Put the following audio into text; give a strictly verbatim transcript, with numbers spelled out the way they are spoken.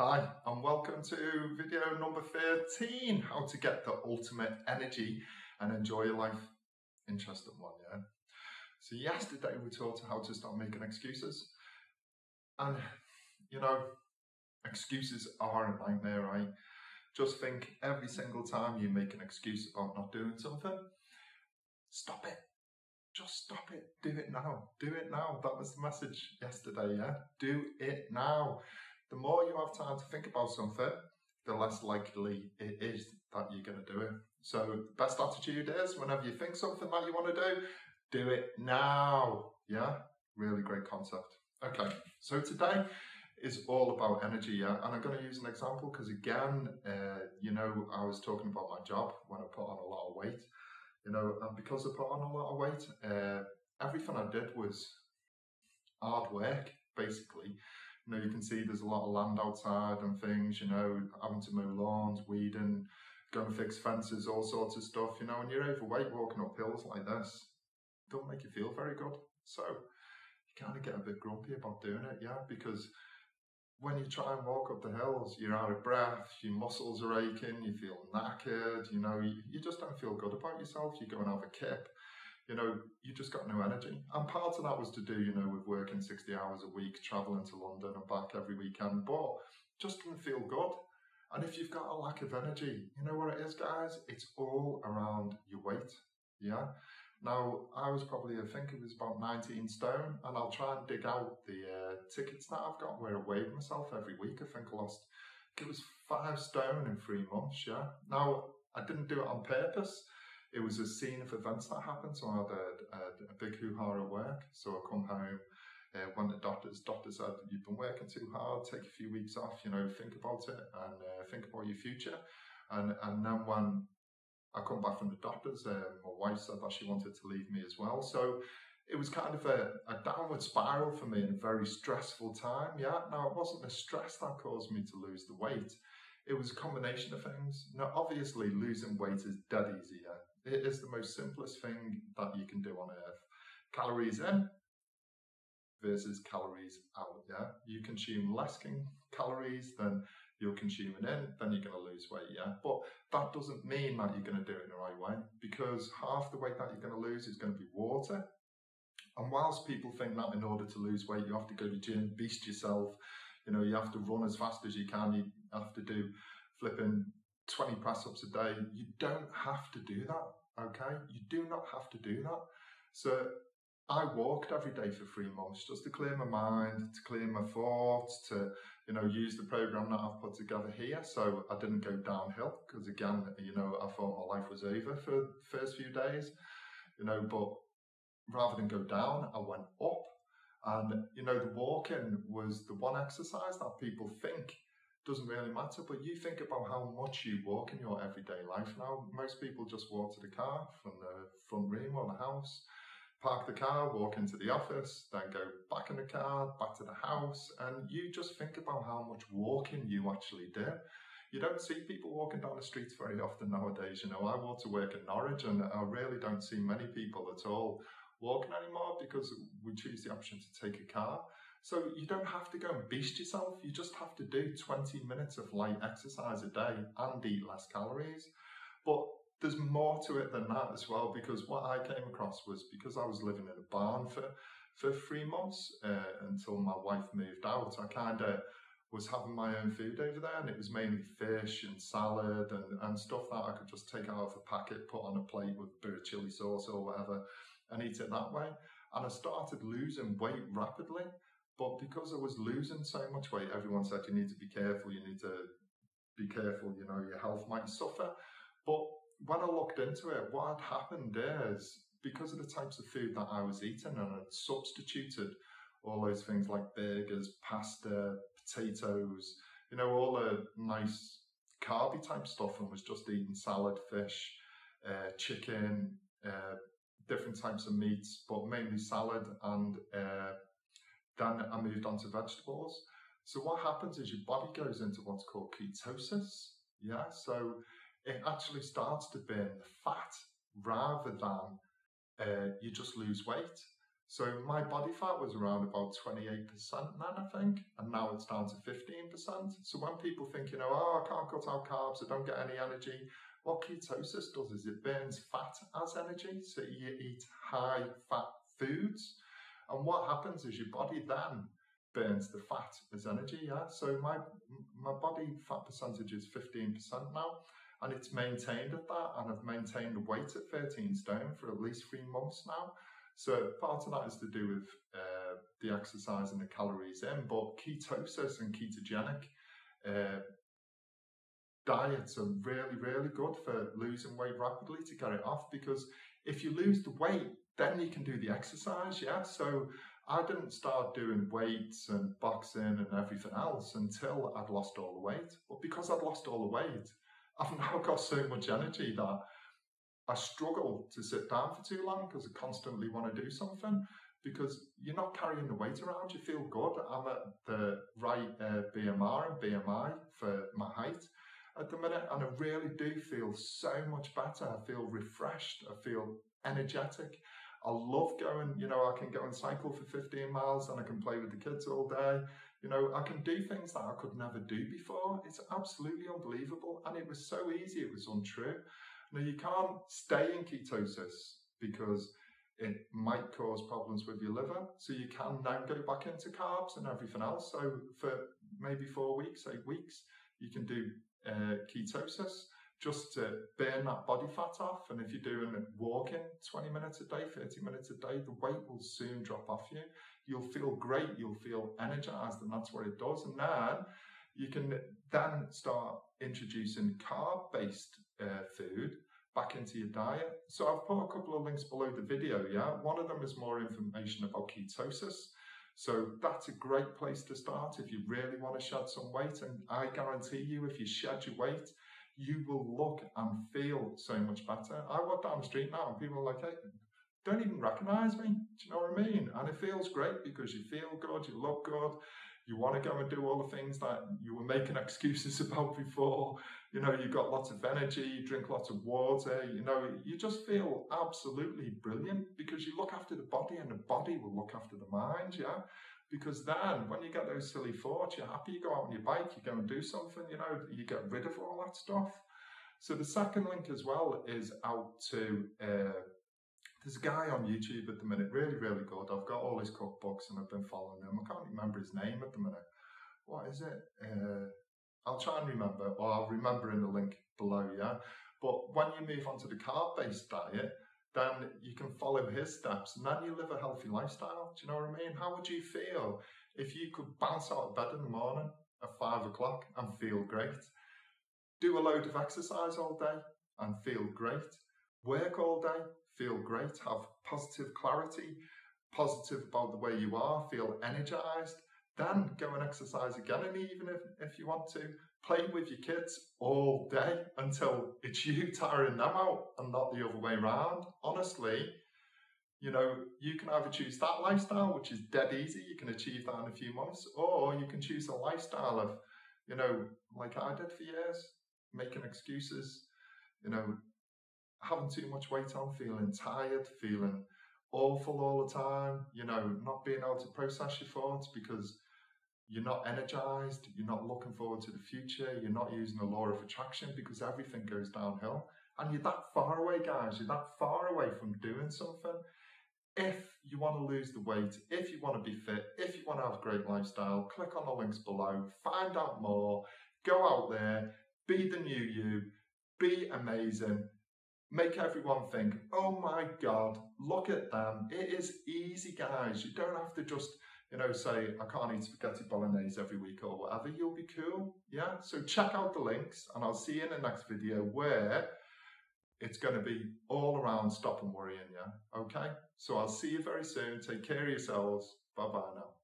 Hi, and welcome to video number thirteen, how to get the ultimate energy and enjoy your life. Interesting one, yeah? So yesterday we taught how to stop making excuses. And, you know, excuses are a nightmare, right? Just think every single time you make an excuse about not doing something, stop it. Just stop it. Do it now. Do it now. That was the message yesterday, yeah? Do it now. The more you have time to think about something, the less likely it is that you're going to do it. So the best attitude is whenever you think something that you want to do, do it now. Yeah? Really great concept. Okay, so today is all about energy, yeah? And I'm going to use an example because, again, uh, you know, I was talking about my job when I put on a lot of weight. You know, and because I put on a lot of weight, uh, everything I did was hard work, basically. You know, you can see there's a lot of land outside and things, you know, having to mow lawns, weeding, going to fix fences, all sorts of stuff, you know, and you're overweight walking up hills like this. Don't make you feel very good. So you kind of get a bit grumpy about doing it, yeah, because when you try and walk up the hills, you're out of breath, your muscles are aching, you feel knackered, you know, you, you just don't feel good about yourself. You go and have a kip, you know, you just got no energy. And part of that was to do, you know, with working sixty hours a week, traveling to London and back every weekend, but just didn't feel good. And if you've got a lack of energy, you know what it is, guys? It's all around your weight, yeah? Now, I was probably, I think it was about nineteen stone, and I'll try and dig out the uh, tickets that I've got where I weighed myself every week. I think I lost, I think it was five stone in three months, yeah? Now, I didn't do it on purpose. It was a scene of events that happened, so I had a, a, a big hoo-ha at work. So I come home, uh, went to doctors. Doctor said, you've been working too hard, take a few weeks off, you know, think about it and uh, think about your future. And, and then when I come back from the doctors, uh, my wife said that she wanted to leave me as well. So it was kind of a, a downward spiral for me in a very stressful time. Yeah, now it wasn't the stress that caused me to lose the weight. It was a combination of things. Now, obviously, losing weight is dead easy. Yeah? It is the most simplest thing that you can do on earth. Calories in versus calories out. Yeah, you consume less calories than you're consuming in, then you're going to lose weight, yeah? But that doesn't mean that you're going to do it in the right way, because half the weight that you're going to lose is going to be water. And whilst people think that in order to lose weight, you have to go to the gym, beast yourself, you know, you have to run as fast as you can, you have to do flipping twenty press-ups a day, you don't have to do that, okay? You do not have to do that. So I walked every day for three months just to clear my mind, to clear my thoughts, to, you know, use the program that I've put together here. So I didn't go downhill because, again, you know, I thought my life was over for the first few days, you know, but rather than go down, I went up. And, you know, the walking was the one exercise that people think doesn't really matter, but you think about how much you walk in your everyday life now. Most people just walk to the car from the front room or the house, park the car, walk into the office, then go back in the car, back to the house, and you just think about how much walking you actually do. You don't see people walking down the streets very often nowadays. You know, I walk to work in Norwich, and I really don't see many people at all walking anymore because we choose the option to take a car. So you don't have to go and beast yourself. You just have to do twenty minutes of light exercise a day and eat less calories. But there's more to it than that as well, because what I came across was, because I was living in a barn for, for three months uh, until my wife moved out, I kind of was having my own food over there, and it was mainly fish and salad and, and stuff that I could just take out of a packet, put on a plate with a bit of chili sauce or whatever, and eat it that way. And I started losing weight rapidly, but because I was losing so much weight, everyone said, you need to be careful, you need to be careful, you know, your health might suffer. But when I looked into it, what had happened is, because of the types of food that I was eating, and I'd substituted all those things like burgers, pasta, potatoes, you know, all the nice carby type stuff, and was just eating salad, fish, uh, chicken, uh, different types of meats, but mainly salad, and uh, then I moved on to vegetables. So what happens is your body goes into what's called ketosis, yeah? So it actually starts to burn the fat rather than uh, you just lose weight. So my body fat was around about twenty-eight percent then, I think, and now it's down to fifteen percent. So when people think, you know, oh, I can't cut out carbs, I don't get any energy, what ketosis does is it burns fat as energy. So you eat high fat foods, and what happens is your body then burns the fat as energy, yeah? So my my body fat percentage is fifteen percent now, and it's maintained at that, and I've maintained the weight at thirteen stone for at least three months now. So part of that is to do with uh, the exercise and the calories in, but ketosis and ketogenic uh, diets are really, really good for losing weight rapidly to get it off, because if you lose the weight, then you can do the exercise, yeah? So I didn't start doing weights and boxing and everything else until I'd lost all the weight. But because I'd lost all the weight, I've now got so much energy that I struggle to sit down for too long because I constantly want to do something, because you're not carrying the weight around. You feel good. I'm at the right uh, B M R and B M I for my height at the minute, and I really do feel so much better. I feel refreshed. I feel energetic. I love going, you know, I can go and cycle for fifteen miles and I can play with the kids all day. You know, I can do things that I could never do before. It's absolutely unbelievable. And it was so easy, it was untrue. Now, you can't stay in ketosis because it might cause problems with your liver. So you can now go back into carbs and everything else. So for maybe four weeks, eight weeks, you can do uh, ketosis just to burn that body fat off. And if you're doing walking twenty minutes a day, thirty minutes a day, the weight will soon drop off you. You'll feel great. You'll feel energized, and that's what it does. And then you can then start introducing carb-based uh, food back into your diet. So I've put a couple of links below the video, yeah? One of them is more information about ketosis. So that's a great place to start if you really want to shed some weight. And I guarantee you, if you shed your weight, you will look and feel so much better. I walk down the street now and people are like, hey, don't even recognize me. Do you know what I mean? And it feels great because you feel good, you look good, you want to go and do all the things that you were making excuses about before. You know, you've got lots of energy, you drink lots of water, you know, you just feel absolutely brilliant because you look after the body, and the body will look after the mind, yeah? Because then when you get those silly thoughts, you're happy, you go out on your bike, you go and do something, you know, you get rid of all that stuff. So the second link as well is out to, uh, there's a guy on YouTube at the minute, really, really good. I've got all his cookbooks and I've been following him. I can't remember his name at the minute. What is it? Uh, I'll try and remember, or I'll remember in the link below, yeah? But when you move on to the carb-based diet, then you can follow his steps and then you live a healthy lifestyle. Do you know what I mean? How would you feel if you could bounce out of bed in the morning at five o'clock and feel great? Do a load of exercise all day and feel great. Work all day, feel great, have positive clarity, positive about the way you are, feel energized. Then go and exercise again in the evening if, if you want to. Play with your kids all day until it's you tiring them out and not the other way around. Honestly, you know, you can either choose that lifestyle, which is dead easy, you can achieve that in a few months, or you can choose a lifestyle of, you know, like I did for years, making excuses, you know, having too much weight on, feeling tired, feeling awful all the time, you know, not being able to process your thoughts because you're not energized, you're not looking forward to the future, you're not using the law of attraction because everything goes downhill. And you're that far away, guys, you're that far away from doing something. If you want to lose the weight, if you want to be fit, if you want to have a great lifestyle, click on the links below, find out more, go out there, be the new you, be amazing. Make everyone think, oh my God, look at them. It is easy, guys. You don't have to just, you know, say, I can't eat spaghetti bolognese every week or whatever. You'll be cool, yeah? So check out the links and I'll see you in the next video where it's going to be all around stop and worrying, yeah? Okay? So I'll see you very soon. Take care of yourselves. Bye-bye now.